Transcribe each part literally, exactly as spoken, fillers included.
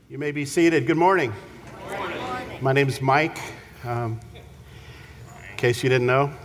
You may be seated. Good morning. Good morning. My name is Mike, um, in case you didn't know.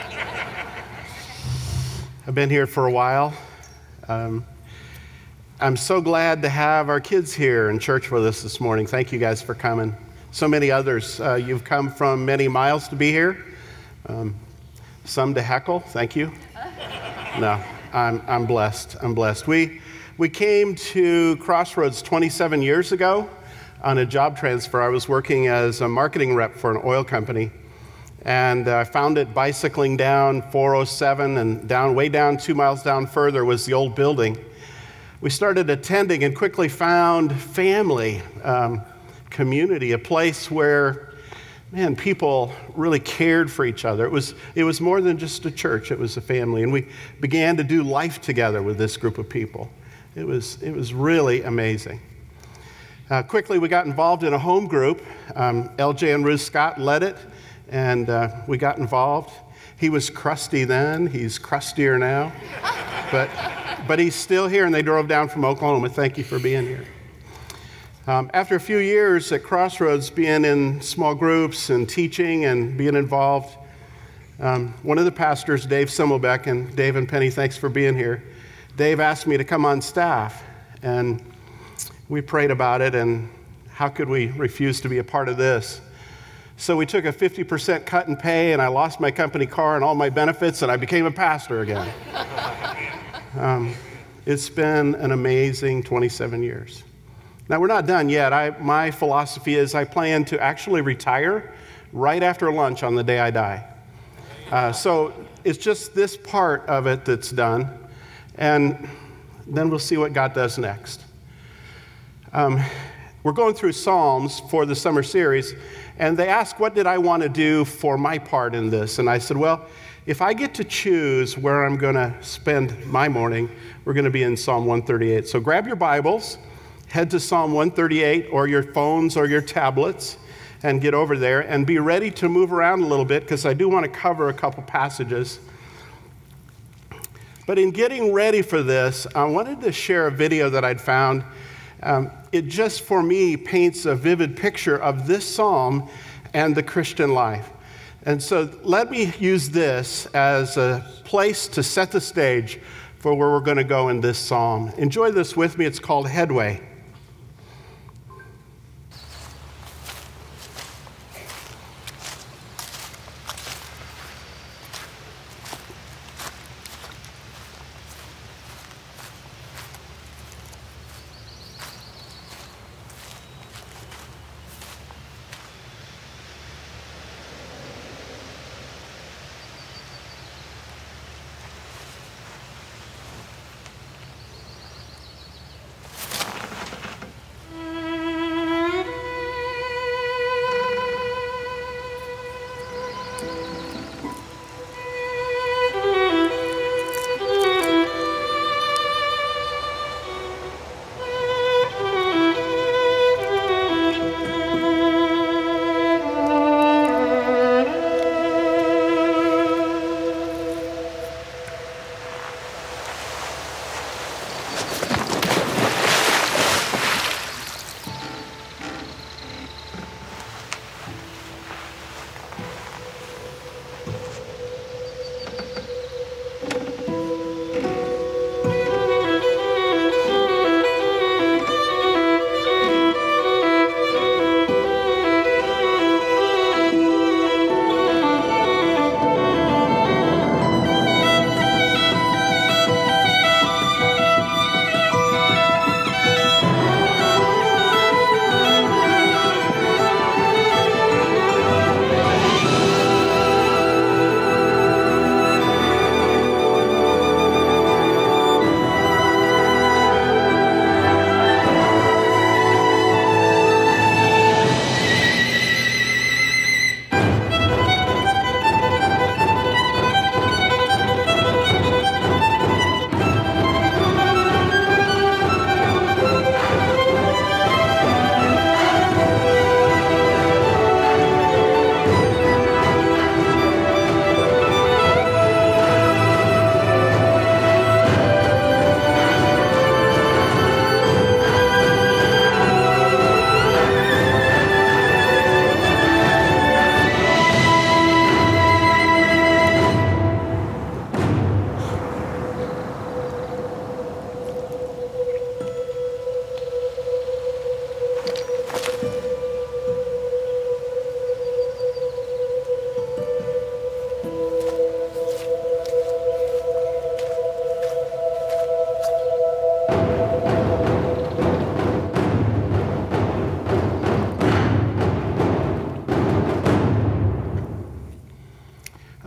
I've been here for a while. Um, I'm so glad to have our kids here in church with us this morning. Thank you guys for coming. So many others. Uh, you've come from many miles to be here. Um, some to heckle. Thank you. No, I'm, I'm blessed. I'm blessed. We We came to Crossroads twenty-seven years ago on a job transfer. I was working as a marketing rep for an oil company, and I found it bicycling down four oh seven, and down, way down, two miles down further was the old building. We started attending and quickly found family, um, community, a place where, man, people really cared for each other. It was, it was more than just a church, it was a family, and we began to do life together with this group of people. It was, it was really amazing. Uh, quickly, we got involved in a home group. Um, L J and Ruth Scott led it, and uh, we got involved. He was crusty then. He's crustier now. but, but he's still here, and they drove down from Oklahoma. Thank you for being here. Um, after a few years at Crossroads, being in small groups and teaching and being involved, um, one of the pastors, Dave Simmelbeck, and Dave and Penny, thanks for being here. Dave asked me to come on staff, and we prayed about it, and how could we refuse to be a part of this? So we took a fifty percent cut in pay, and I lost my company car and all my benefits, and I became a pastor again. um, it's been an amazing twenty-seven years. Now, we're not done yet. I, my philosophy is I plan to actually retire right after lunch on the day I die. Uh, so it's just this part of it that's done. And then we'll see what God does next. Um, we're going through Psalms for the summer series, and they asked, what did I want to do for my part in this? And I said, well, if I get to choose where I'm going to spend my morning, we're going to be in Psalm one thirty-eight. So grab your Bibles, head to Psalm one thirty-eight, or your phones or your tablets, and get over there, and be ready to move around a little bit, because I do want to cover a couple passages. But in getting ready for this, I wanted to share a video that I'd found. Um, it just, for me, paints a vivid picture of this psalm and the Christian life. And so let me use this as a place to set the stage for where we're going to go in this psalm. Enjoy this with me. It's called Headway.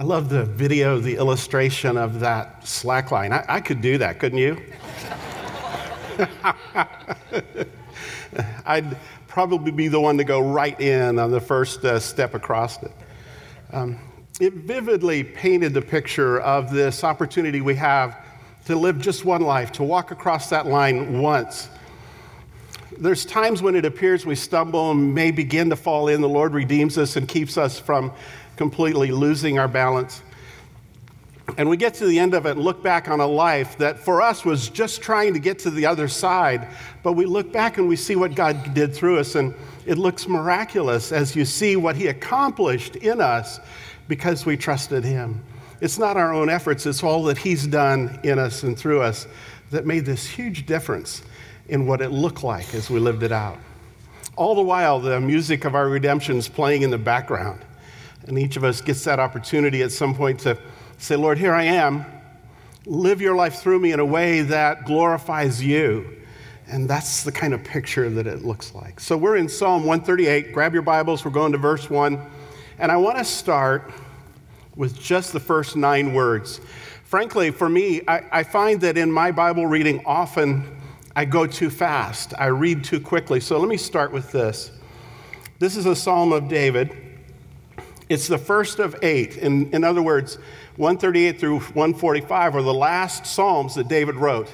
love the video, the illustration of that slackline. I, I could do that, couldn't you? I'd probably be the one to go right in on the first uh, step across it. Um, it vividly painted the picture of this opportunity we have to live just one life, to walk across that line once. There's times when it appears we stumble and may begin to fall in. The Lord redeems us and keeps us from completely losing our balance. And we get to the end of it and look back on a life that for us was just trying to get to the other side. But we look back and we see what God did through us, and it looks miraculous as you see what He accomplished in us because we trusted Him. It's not our own efforts, it's all that He's done in us and through us that made this huge difference in what it looked like as we lived it out. All the while, the music of our redemption is playing in the background. And each of us gets that opportunity at some point to say, Lord, here I am. Live your life through me in a way that glorifies you. And that's the kind of picture that it looks like. So we're in Psalm one thirty-eight. Grab your Bibles. We're going to verse one. And I want to start with just the first nine words. Frankly, for me, I, I find that in my Bible reading, often I go too fast. I read too quickly. So let me start with this. This is a Psalm of David. It's the first of eight. In, in other words, one thirty-eight through one forty-five are the last Psalms that David wrote.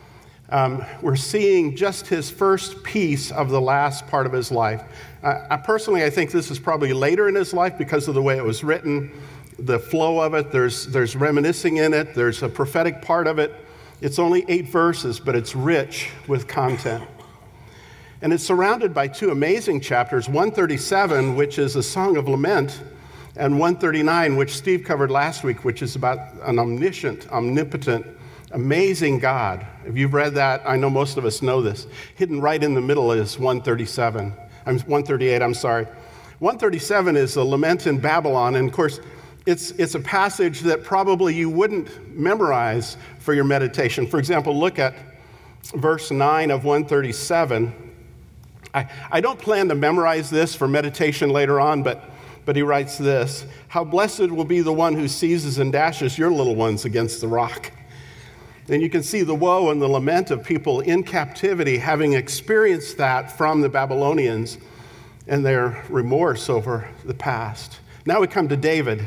Um, we're seeing just his first piece of the last part of his life. Uh, I personally, I think this is probably later in his life because of the way it was written, the flow of it. There's, there's reminiscing in it. There's a prophetic part of it. It's only eight verses, but it's rich with content. And it's surrounded by two amazing chapters, one thirty-seven, which is a song of lament, and one thirty-nine, which Steve covered last week, which is about an omniscient, omnipotent, amazing God. If you've read that, I know most of us know this. Hidden right in the middle is one thirty-seven. I'm one thirty-eight, I'm sorry. one thirty-seven is a lament in Babylon, and of course, it's, it's a passage that probably you wouldn't memorize for your meditation. For example, look at verse nine of one thirty-seven. I, I don't plan to memorize this for meditation later on, but But he writes this: how blessed will be the one who seizes and dashes your little ones against the rock. And you can see the woe and the lament of people in captivity, having experienced that from the Babylonians and their remorse over the past. Now we come to David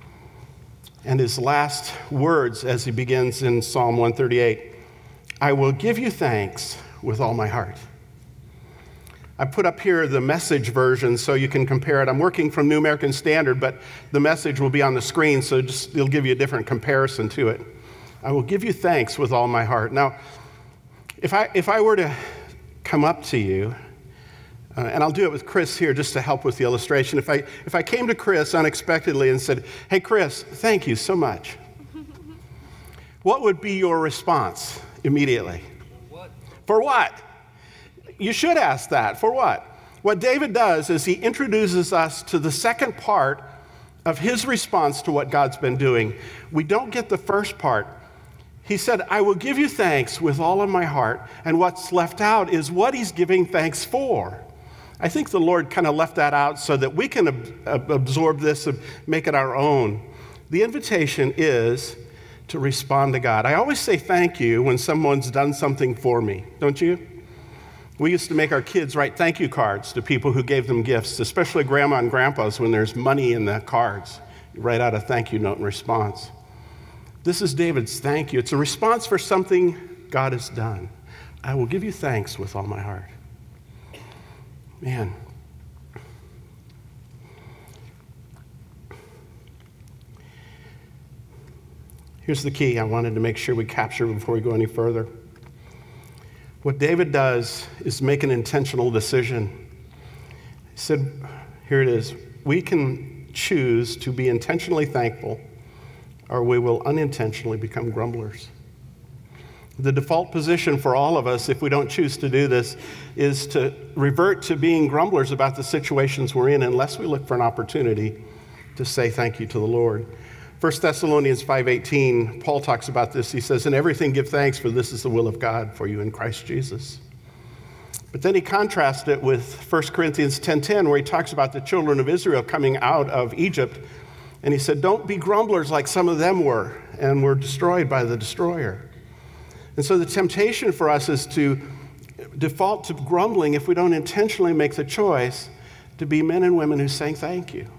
and his last words as he begins in Psalm one thirty-eight. I will give you thanks with all my heart. I put up here the Message version so you can compare it. I'm working from New American Standard, but the Message will be on the screen, so just, it'll give you a different comparison to it. I will give you thanks with all my heart. Now, if I, if I were to come up to you, uh, and I'll do it with Chris here just to help with the illustration. If I, if I came to Chris unexpectedly and said, hey, Chris, thank you so much, what would be your response immediately? What? For what? You should ask that. For what? What David does is he introduces us to the second part of his response to what God's been doing. We don't get the first part. He said, I will give you thanks with all of my heart. And what's left out is what he's giving thanks for. I think the Lord kind of left that out so that we can ab- absorb this and make it our own. The invitation is to respond to God. I always say thank you when someone's done something for me, don't you? We used to make our kids write thank you cards to people who gave them gifts, especially grandma and grandpas when there's money in the cards. You write out a thank you note in response. This is David's thank you. It's a response for something God has done. I will give you thanks with all my heart. Man. Here's the key I wanted to make sure we capture before we go any further. What David does is make an intentional decision. He said, here it is, we can choose to be intentionally thankful, or we will unintentionally become grumblers. The default position for all of us, if we don't choose to do this, is to revert to being grumblers about the situations we're in unless we look for an opportunity to say thank you to the Lord. First Thessalonians five eighteen, Paul talks about this. He says, in everything give thanks, for this is the will of God for you in Christ Jesus. But then he contrasts it with First Corinthians ten ten, where he talks about the children of Israel coming out of Egypt And he said, don't be grumblers like some of them were and were destroyed by the destroyer. And so the temptation for us is to default to grumbling if we don't intentionally make the choice to be men and women who say thank you.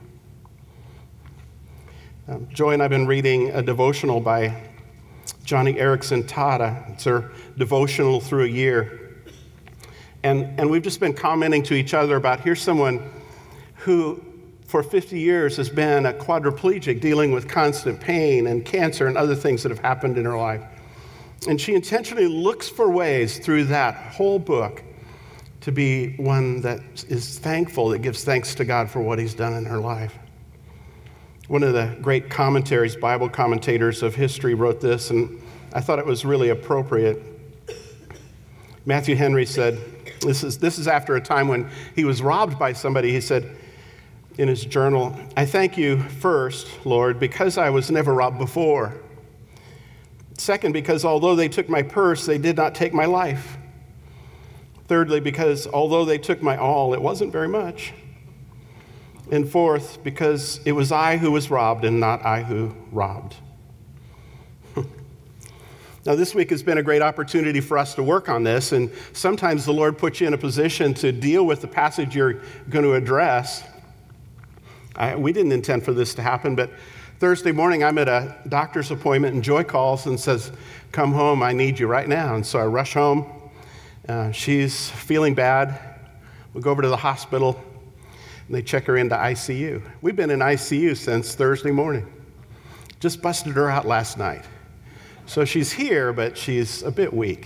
Um, Joy and I have been reading a devotional by Johnny Erickson Tada. It's her devotional through a year. And, and we've just been commenting to each other about here's someone who for fifty years has been a quadriplegic dealing with constant pain and cancer and other things that have happened in her life. And she intentionally looks for ways through that whole book to be one that is thankful, that gives thanks to God for what he's done in her life. One of the great commentaries, Bible commentators of history wrote this, and I thought it was really appropriate. Matthew Henry said, this is, this is after a time when he was robbed by somebody. He said in his journal, I thank you first, Lord, because I was never robbed before. Second, because although they took my purse, they did not take my life. Thirdly, because although they took my all, it wasn't very much. And fourth, because it was I who was robbed and not I who robbed. Now, this week has been a great opportunity for us to work on this, and sometimes the Lord puts you in a position to deal with the passage you're going to address. I, we didn't intend for this to happen, but Thursday morning I'm at a doctor's appointment, and Joy calls and says, come home, I need you right now. And so I rush home. Uh, she's feeling bad. We go over to the hospital, and they check her into I C U. We've been in I C U since Thursday morning. Just busted her out last night. So she's here, but she's a bit weak.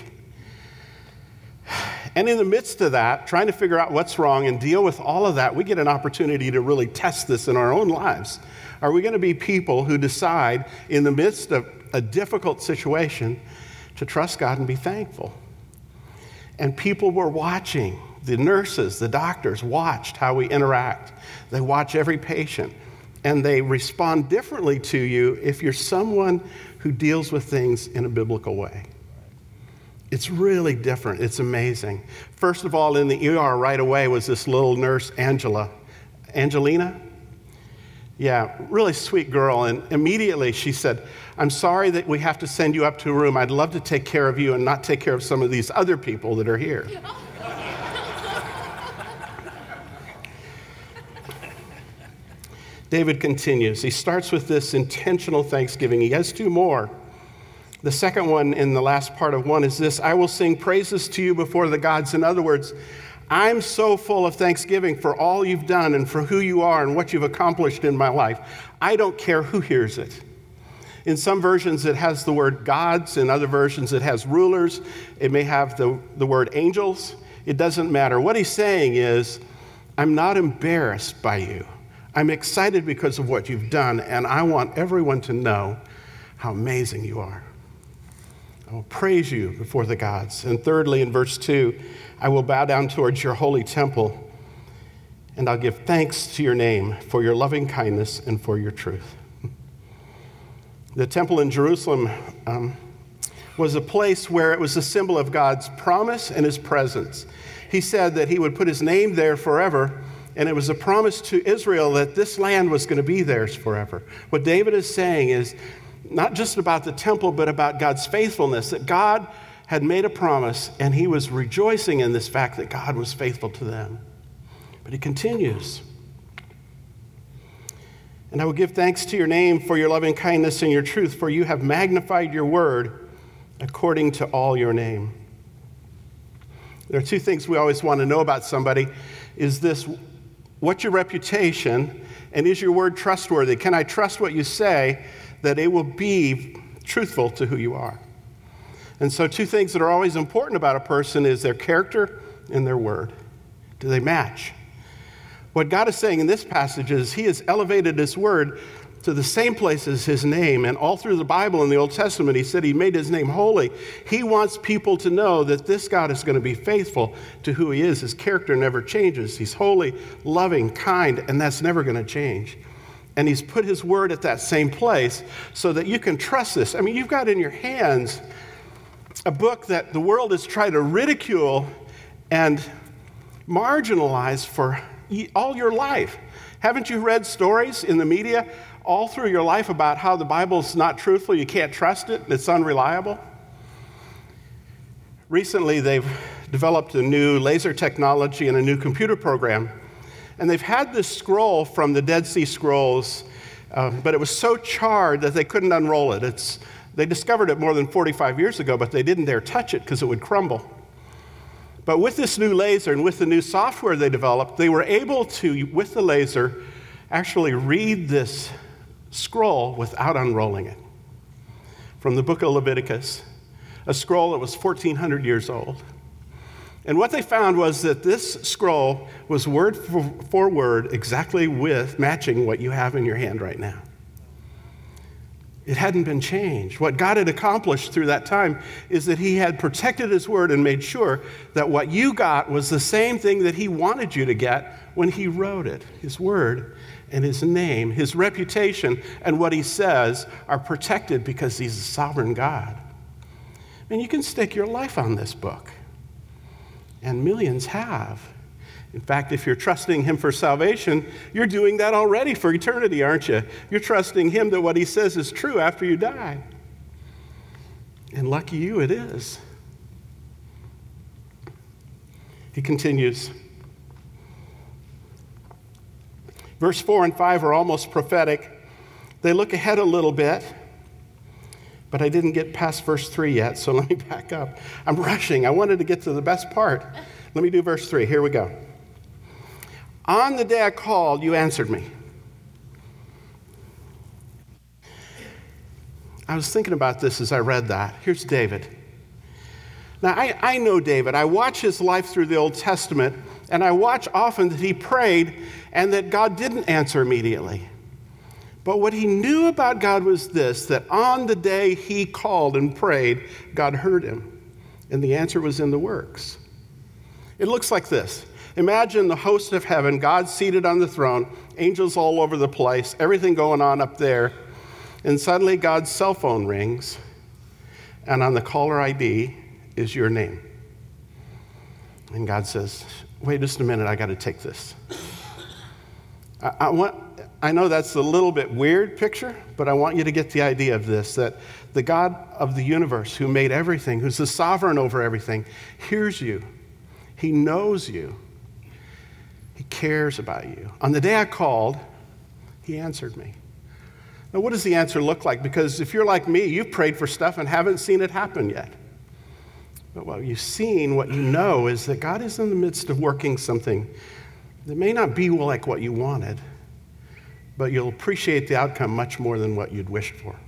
And in the midst of that, trying to figure out what's wrong and deal with all of that, we get an opportunity to really test this in our own lives. Are we going to be people who decide in the midst of a difficult situation to trust God and be thankful? And people were watching. The nurses, the doctors watched how we interact. They watch every patient. And they respond differently to you if you're someone who deals with things in a biblical way. It's really different. It's amazing. First of all, in the E R right away was this little nurse, Angela. Angelina? Yeah, really sweet girl. And immediately she said, I'm sorry that we have to send you up to a room. I'd love to take care of you and not take care of some of these other people that are here. David continues. He starts with this intentional thanksgiving. He has two more. The second one in the last part of one is this: I will sing praises to you before the gods. In other words, I'm so full of thanksgiving for all you've done and for who you are and what you've accomplished in my life. I don't care who hears it. In some versions, it has the word gods. In other versions, it has rulers. It may have the, the word angels. It doesn't matter. What he's saying is, I'm not embarrassed by you. I'm excited because of what you've done, and I want everyone to know how amazing you are. I will praise you before the gods. And thirdly, in verse two, I will bow down towards your holy temple, and I'll give thanks to your name for your loving kindness and for your truth. The temple in Jerusalem um, was a place where it was a symbol of God's promise and his presence. He said that he would put his name there forever, and it was a promise to Israel that this land was going to be theirs forever. What David is saying is not just about the temple, but about God's faithfulness, that God had made a promise, and he was rejoicing in this fact that God was faithful to them. But he continues. And I will give thanks to your name for your loving kindness and your truth, for you have magnified your word according to all your name. There are two things we always want to know about somebody. Is this, what's your reputation, and is your word trustworthy? Can I trust what you say, that it will be truthful to who you are? And so two things that are always important about a person is their character and their word. Do they match? What God is saying in this passage is he has elevated his word to the same place as his name. And all through the Bible in the Old Testament, he said he made his name holy. He wants people to know that this God is going to be faithful to who he is. His character never changes. He's holy, loving, kind, and that's never going to change. And he's put his word at that same place so that you can trust this. I mean, you've got in your hands a book that the world has tried to ridicule and marginalize for all your life. Haven't you read stories in the media all through your life about how the Bible's not truthful, you can't trust it, it's unreliable? Recently, they've developed a new laser technology and a new computer program, and they've had this scroll from the Dead Sea Scrolls, uh, but it was so charred that they couldn't unroll it. It's, they discovered it more than forty-five years ago, but they didn't dare touch it because it would crumble. But with this new laser and with the new software they developed, they were able to, with the laser, actually read this scroll without unrolling it. From the book of Leviticus, a scroll that was fourteen hundred years old. And what they found was that this scroll was word for, for word exactly with matching what you have in your hand right now. It hadn't been changed. What God had accomplished through that time is that he had protected his word and made sure that what you got was the same thing that he wanted you to get when he wrote it. His word and his name, his reputation, and what he says are protected because he's a sovereign God. And you can stake your life on this book. And millions have. In fact, if you're trusting him for salvation, you're doing that already for eternity, aren't you? You're trusting him that what he says is true after you die. And lucky you, it is. He continues. Verse four and five are almost prophetic. They look ahead a little bit. But I didn't get past verse three yet, so let me back up. I'm rushing. I wanted to get to the best part. Let me do verse three. Here we go. On the day I called, you answered me. I was thinking about this as I read that. Here's David. Now, I, I know David. I watch his life through the Old Testament, and I watch often that he prayed and that God didn't answer immediately. But what he knew about God was this, that on the day he called and prayed, God heard him. And the answer was in the works. It looks like this. Imagine the host of heaven, God seated on the throne, angels all over the place, everything going on up there. And suddenly God's cell phone rings, and on the caller I D is your name. And God says, wait just a minute, I got to take this. I, I want... I know that's a little bit weird picture, but I want you to get the idea of this, that the God of the universe who made everything, who's the sovereign over everything, hears you. He knows you. He cares about you. On the day I called, he answered me. Now, what does the answer look like? Because if you're like me, you've prayed for stuff and haven't seen it happen yet. But what you've seen, what you know, is that God is in the midst of working something that may not be like what you wanted, but you'll appreciate the outcome much more than what you'd wished for.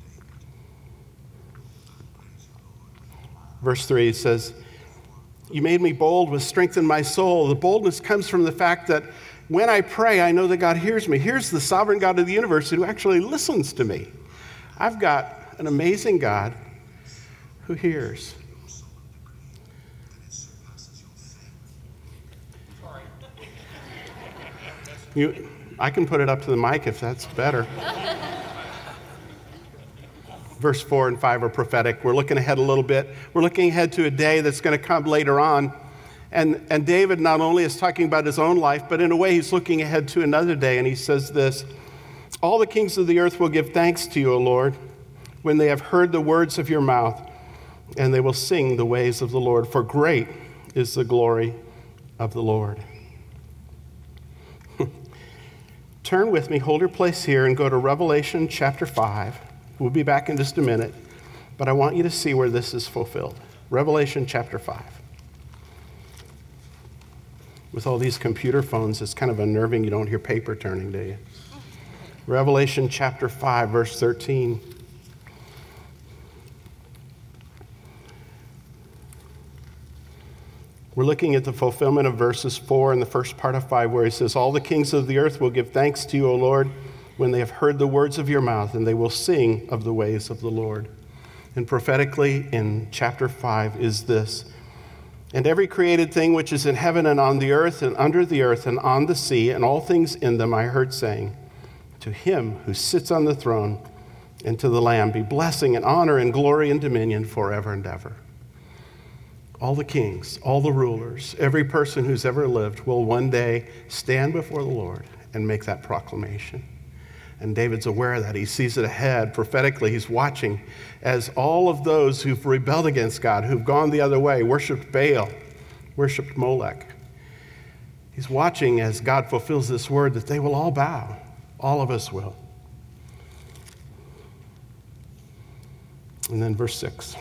Verse three says, you made me bold with strength in my soul. The boldness comes from the fact that when I pray, I know that God hears me. Here's the sovereign God of the universe who actually listens to me. I've got an amazing God who hears. You, I can put it up to the mic if that's better. Verse four and five are prophetic. We're looking ahead a little bit. We're looking ahead to a day that's going to come later on. And, and David not only is talking about his own life, but in a way he's looking ahead to another day. And he says this, all the kings of the earth will give thanks to you, O Lord, when they have heard the words of your mouth, and they will sing the ways of the Lord. For great is the glory of the Lord. Turn with me, hold your place here, and go to Revelation chapter five. We'll be back in just a minute, but I want you to see where this is fulfilled. Revelation chapter five. With all these computer phones, it's kind of unnerving. You don't hear paper turning, do you? Revelation chapter five, verse thirteen. We're looking at the fulfillment of verses four and the first part of five, where he says, all the kings of the earth will give thanks to you, O Lord, when they have heard the words of your mouth, and they will sing of the ways of the Lord. And prophetically in chapter five is this, and every created thing which is in heaven and on the earth and under the earth and on the sea and all things in them I heard saying, to him who sits on the throne and to the Lamb be blessing and honor and glory and dominion forever and ever. All the kings, all the rulers, every person who's ever lived will one day stand before the Lord and make that proclamation. And David's aware of that. He sees it ahead. Prophetically, he's watching as all of those who've rebelled against God, who've gone the other way, worshiped Baal, worshiped Molech. He's watching as God fulfills this word that they will all bow. All of us will. And then verse six.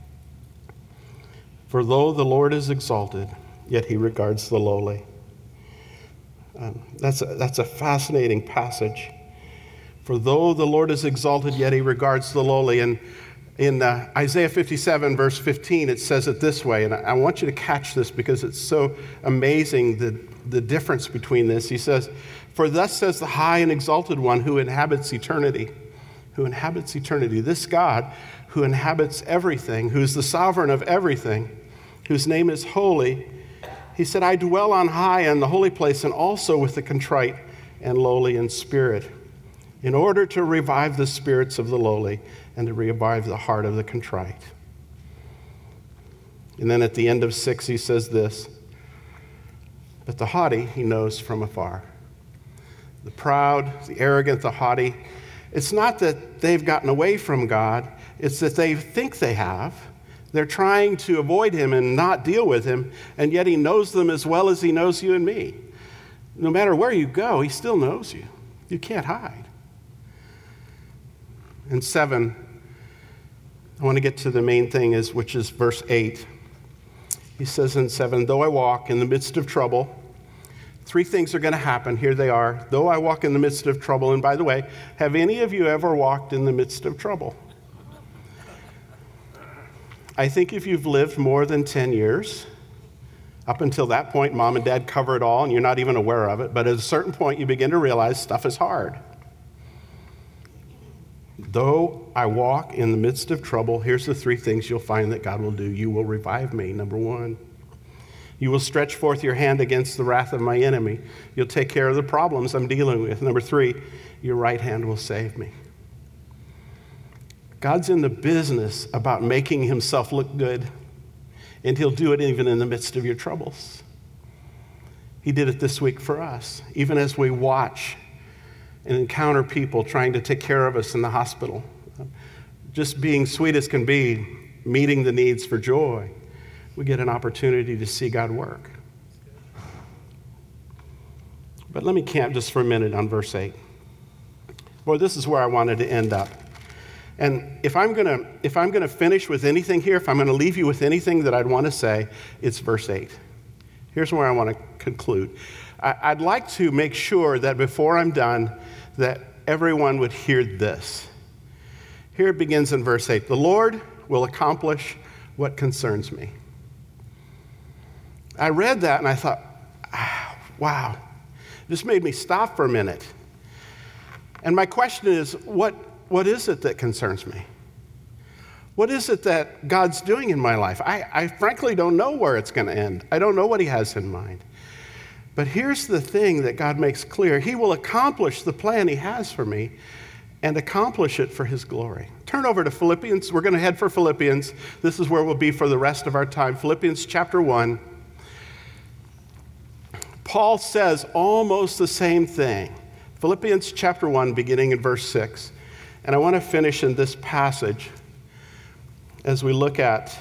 For though the Lord is exalted, yet he regards the lowly. Um, that's, a, that's a fascinating passage. For though the Lord is exalted, yet he regards the lowly. And in uh, Isaiah fifty-seven, verse fifteen, it says it this way, and I, I want you to catch this because it's so amazing, the, the difference between this. He says, for thus says the high and exalted one who inhabits eternity, who inhabits eternity, this God who inhabits everything, who's the sovereign of everything, whose name is holy. He said, I dwell on high in the holy place and also with the contrite and lowly in spirit, in order to revive the spirits of the lowly and to revive the heart of the contrite. And then at the end of six, he says this, but the haughty he knows from afar. The proud, the arrogant, the haughty, it's not that they've gotten away from God, it's that they think they have. They're trying to avoid him and not deal with him, and yet he knows them as well as he knows you and me. No matter where you go, he still knows you. You can't hide. And seven, I want to get to the main thing, is which is verse eight. He says in seven, though I walk in the midst of trouble, three things are going to happen. Here they are. Though I walk in the midst of trouble, and by the way, have any of you ever walked in the midst of trouble? I think if you've lived more than ten years, up until that point, mom and dad cover it all, and you're not even aware of it, but at a certain point, you begin to realize stuff is hard. Though I walk in the midst of trouble, here's the three things you'll find that God will do. You will revive me, number one. You will stretch forth your hand against the wrath of my enemy. You'll take care of the problems I'm dealing with. Number three, your right hand will save me. God's in the business about making himself look good, and he'll do it even in the midst of your troubles. He did it this week for us, even as we watch and encounter people trying to take care of us in the hospital. Just being sweet as can be, meeting the needs for joy, we get an opportunity to see God work. But let me camp just for a minute on verse eight. Boy, this is where I wanted to end up. And if I'm gonna if I'm gonna finish with anything here, if I'm gonna leave you with anything that I'd want to say, it's verse eight. Here's where I want to conclude. I, I'd like to make sure that before I'm done, that everyone would hear this. Here it begins in verse eight. The Lord will accomplish what concerns me. I read that and I thought, ah, wow, this made me stop for a minute. And my question is, what What is it that concerns me? What is it that God's doing in my life? I, I frankly don't know where it's going to end. I don't know what he has in mind. But here's the thing that God makes clear. He will accomplish the plan he has for me and accomplish it for his glory. Turn over to Philippians. We're going to head for Philippians. This is where we'll be for the rest of our time. Philippians chapter one. Paul says almost the same thing. Philippians chapter one, beginning in verse six. And I want to finish in this passage as we look at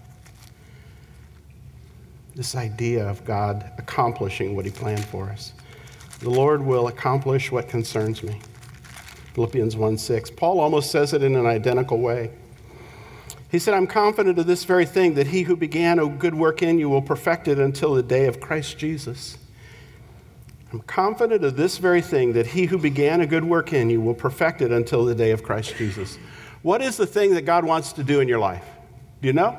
this idea of God accomplishing what he planned for us. The Lord will accomplish what concerns me. Philippians one six. Paul almost says it in an identical way. He said, I'm confident of this very thing, that he who began a good work in you will perfect it until the day of Christ Jesus. I'm confident of this very thing, that he who began a good work in you will perfect it until the day of Christ Jesus. What is the thing that God wants to do in your life? Do you know?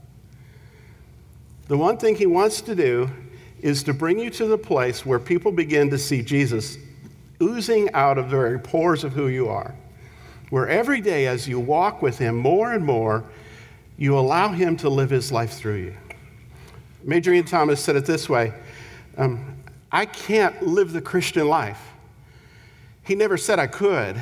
The one thing he wants to do is to bring you to the place where people begin to see Jesus oozing out of the very pores of who you are. Where every day as you walk with him more and more, you allow him to live his life through you. Major Ian Thomas said it this way, um, I can't live the Christian life. He never said I could.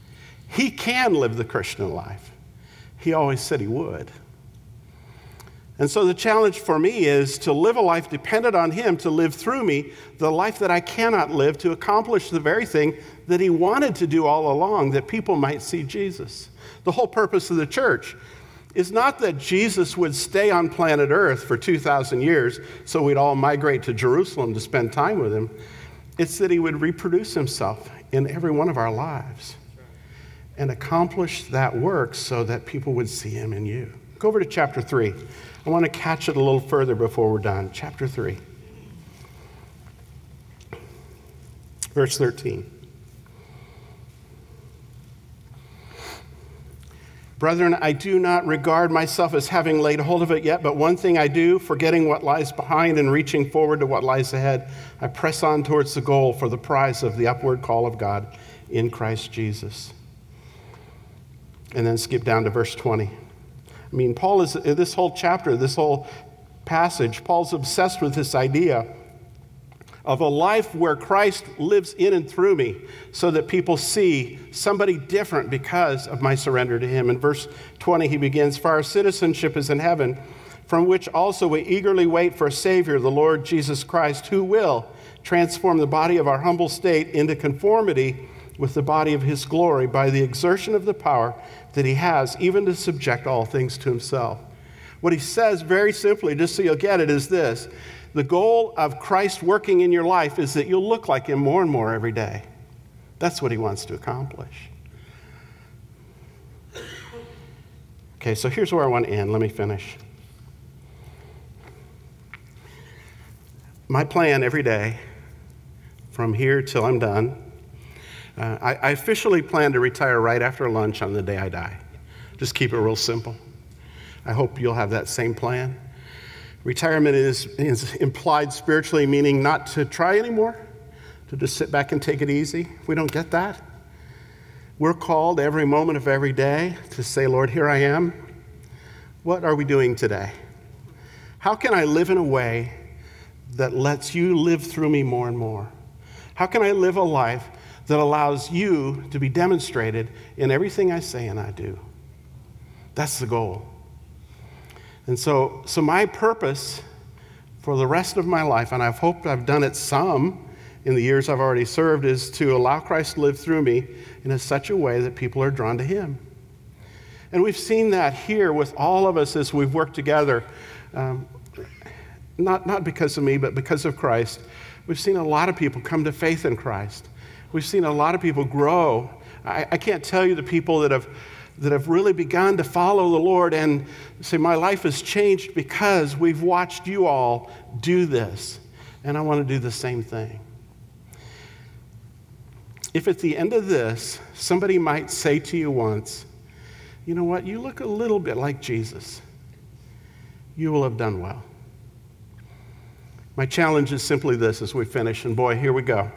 He can live the Christian life. He always said he would. And so the challenge for me is to live a life dependent on him, to live through me, the life that I cannot live, to accomplish the very thing that he wanted to do all along, that people might see Jesus. The whole purpose of the church is not that Jesus would stay on planet Earth for two thousand years so we'd all migrate to Jerusalem to spend time with him. It's that he would reproduce himself in every one of our lives and accomplish that work so that people would see him in you. Go over to chapter three. I want to catch it a little further before we're done. Chapter three, verse thirteen. Brethren, I do not regard myself as having laid hold of it yet, but one thing I do, forgetting what lies behind and reaching forward to what lies ahead, I press on towards the goal for the prize of the upward call of God in Christ Jesus. And then skip down to verse twenty. I mean, Paul is, this whole chapter, this whole passage, Paul's obsessed with this idea of a life where Christ lives in and through me so that people see somebody different because of my surrender to him. In verse twenty, he begins, "For our citizenship is in heaven, from which also we eagerly wait for a Savior, the Lord Jesus Christ, who will transform the body of our humble state into conformity with the body of his glory by the exertion of the power that he has, even to subject all things to himself." What he says very simply, just so you'll get it, is this: the goal of Christ working in your life is that you'll look like him more and more every day. That's what he wants to accomplish. Okay, so here's where I want to end. Let me finish. My plan every day, from here till I'm done, Uh, I, I officially plan to retire right after lunch on the day I die. Just keep it real simple. I hope you'll have that same plan. Retirement is, is implied spiritually, meaning not to try anymore, to just sit back and take it easy. If we don't get that, we're called every moment of every day to say, Lord, here I am. What are we doing today? How can I live in a way that lets you live through me more and more? How can I live a life that allows you to be demonstrated in everything I say and I do? That's the goal. And so, so my purpose for the rest of my life, and I've hoped I've done it some in the years I've already served, is to allow Christ to live through me in such a way that people are drawn to him. And we've seen that here with all of us as we've worked together, um, not, not because of me, but because of Christ. We've seen a lot of people come to faith in Christ. We've seen a lot of people grow. I, I can't tell you the people that have that have really begun to follow the Lord and say, my life has changed because we've watched you all do this. And I want to do the same thing. If at the end of this, somebody might say to you once, you know what, you look a little bit like Jesus, you will have done well. My challenge is simply this as we finish, and boy, here we go.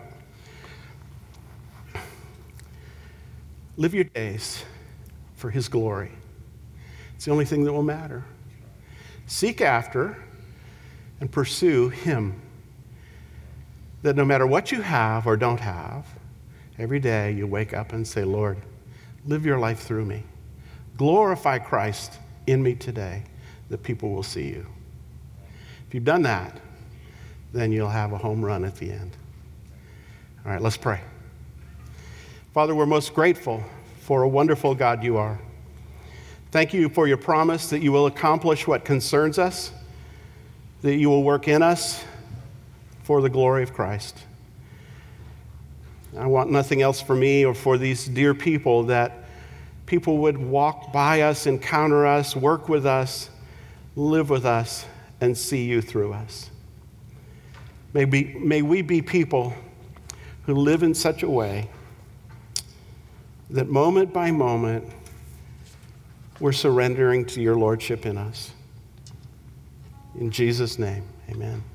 Live your days for his glory. It's the only thing that will matter. Seek after and pursue him. That no matter what you have or don't have, every day you wake up and say, Lord, live your life through me. Glorify Christ in me today, that people will see you. If you've done that, then you'll have a home run at the end. All right, let's pray. Father, we're most grateful for a wonderful God you are. Thank you for your promise that you will accomplish what concerns us, that you will work in us for the glory of Christ. I want nothing else for me or for these dear people, that people would walk by us, encounter us, work with us, live with us, and see you through us. May we, may we be people who live in such a way that moment by moment, we're surrendering to your lordship in us. In Jesus' name, amen.